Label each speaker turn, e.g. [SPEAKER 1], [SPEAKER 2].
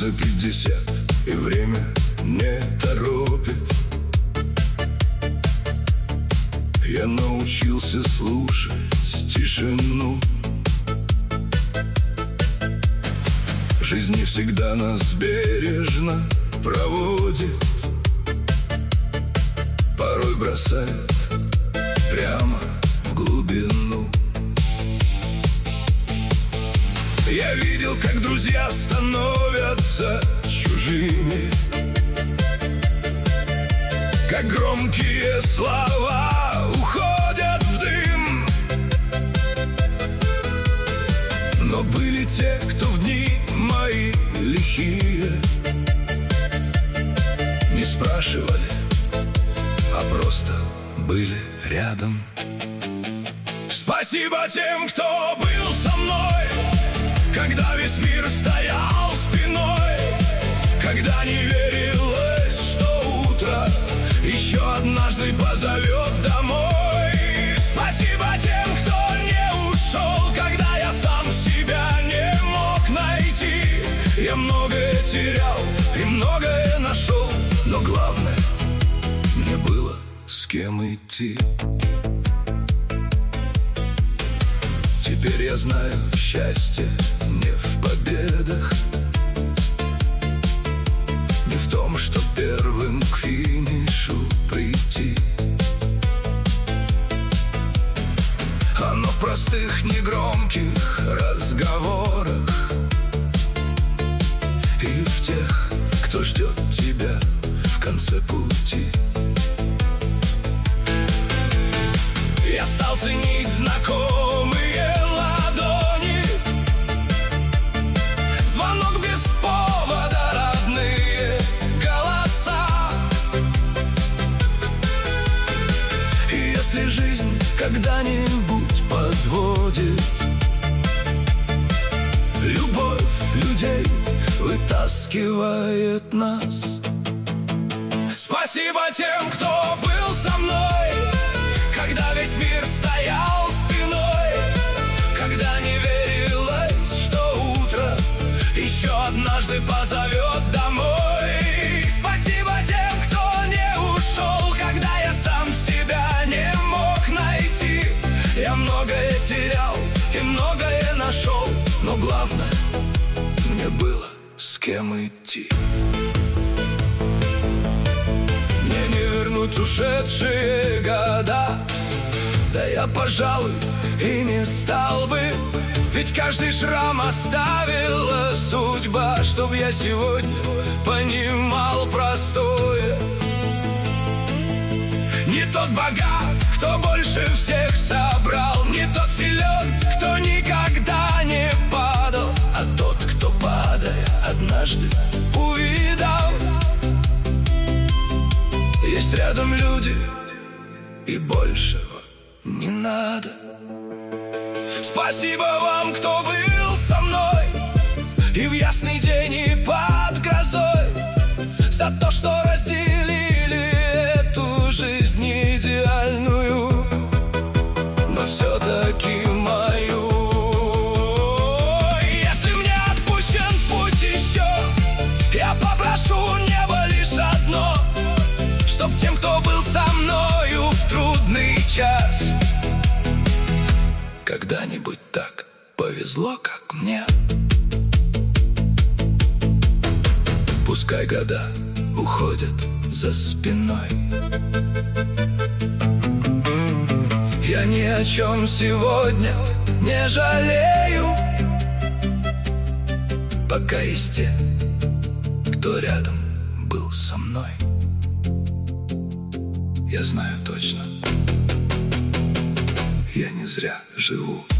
[SPEAKER 1] за 50, и время не торопит. Я научился слушать тишину. Жизнь не всегда нас бережно проводит, порой бросает прямо в глубину. Я видел, как друзья становятся чужими, как громкие слова уходят в дым. Но были те, кто в дни мои лихие не спрашивали, а просто были рядом. Спасибо тем, кто был со мной, когда весь мир стоял спиной, когда не верилось, что утро еще однажды позовет домой. Спасибо тем, кто не ушел, когда я сам себя не мог найти. Я многое терял и многое нашел, но главное, мне было с кем идти. Теперь я знаю, счастье не в победах, не в том, что первым к финишу прийти. Оно в простых, негромких разговорах и в тех, кто ждет тебя в конце пути. Я стал ценить знакомые ладони, звонок без повода, родные голоса. И если жизнь когда-нибудь подводит, любовь людей вытаскивает нас. Спасибо тем, кто был со мной, когда весь мир стоял спиной, когда не верилось, что утро еще однажды позовет домой. Спасибо тем, кто не ушел, когда я сам себя не мог найти. Я многое терял и многое нашел, но главное, мне было с кем идти. Мне не вернуть ушедшие года, да я, пожалуй, и не стал бы, ведь каждый шрам оставила судьба, чтоб я сегодня понимал простое. Не тот богат, кто больше всех собрал, не тот силен, кто никогда не падал, а тот, кто, падая, однажды увидал. Есть рядом люди, и большего не надо. Спасибо вам, кто был со мной и в ясный день, и под грозой, за то, что разделили эту жизнь идеальную, но все-таки мою. Если мне отпущен путь еще, я попрошу небо лишь одно, чтоб тем, кто был со мною в трудный час, когда-нибудь так повезло, как мне. Пускай года уходят за спиной, я ни о чем сегодня не жалею, пока есть те, кто рядом был со мной. Я знаю точно, я не зря живу.